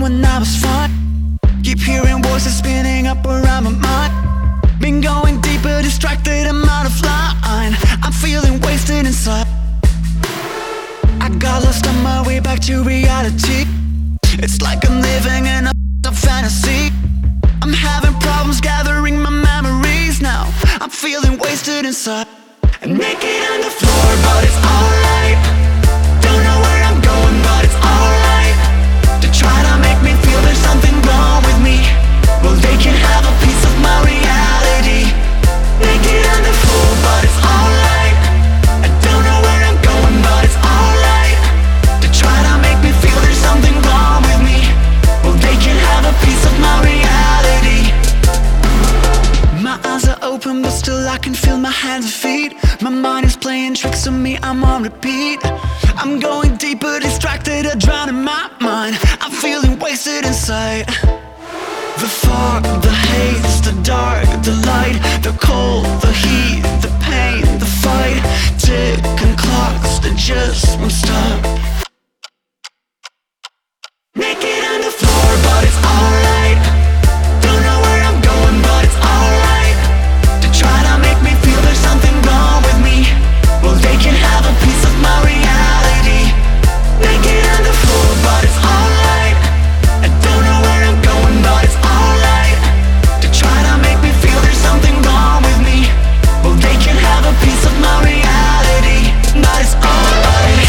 when I was fine. Keep hearing voices spinning up around my mind. Been going deeper, distracted, I'm out of line. I'm feeling wasted inside. I got lost on my way back to reality. It's like I'm living in a fantasy. I'm having problems gathering my memories now. I'm feeling wasted inside. I'm naked on the floor, but it's alright. Don't know where I'm going, but it's alright. To try to make me feel there's something wrong with me. Well, they can have a piece of my reality. Naked on the floor, but it's alright. I don't know where I'm going, but it's alright. To try to make me feel there's something wrong with me. Well, they can have a piece of my reality. My eyes are open, but still I can feel my hands and feet. My mind is playing tricks on me, I'm on repeat. I'm going deeper, distracted, I drown in my mind. I'm feeling wasted inside. The fog, the haze, the dark, the light, the cold, the heat, the pain, the fight. Ticking clocks that just won't stop. Naked on the floor, but it's alright. Don't know where I'm going, but it's alright. To try to make me feel there's something wrong with me. Well, they can have a piece of my reality. Naked on the floor, but it's alright. I don't know where I'm going, but it's alright. To try to make me feel there's something wrong with me. Well, they can have a piece of my reality. But it's alright.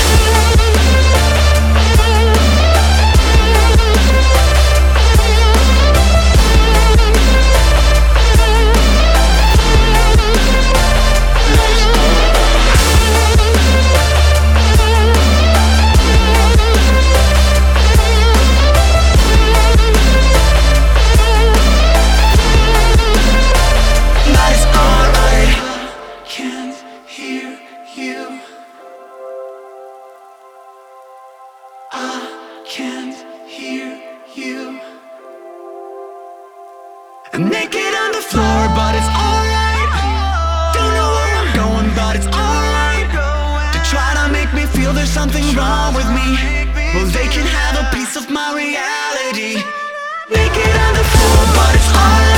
I'm naked on the floor, but it's alright. Don't know where I'm going, but it's alright. To try to make me feel there's something wrong with me. Well, they can have a piece of my reality. Naked on the floor, but it's alright.